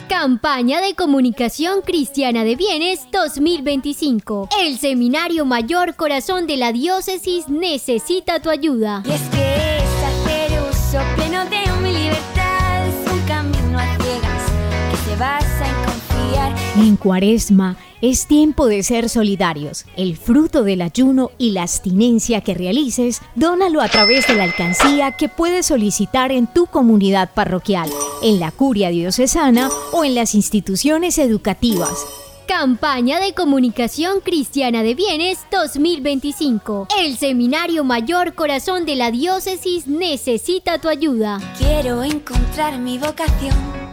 Campaña de Comunicación Cristiana de Bienes 2025. El Seminario Mayor Corazón de la Diócesis necesita tu ayuda. Y es que es hacer uso pleno de mi libertad, es un camino a ciegas que se basa en confiar. En Cuaresma es tiempo de ser solidarios. El fruto del ayuno y la abstinencia que realices, dónalo a través de la alcancía que puedes solicitar en tu comunidad parroquial, en la curia diocesana o en las instituciones educativas. Campaña de Comunicación Cristiana de Bienes 2025. El Seminario Mayor Corazón de la Diócesis necesita tu ayuda. Quiero encontrar mi vocación.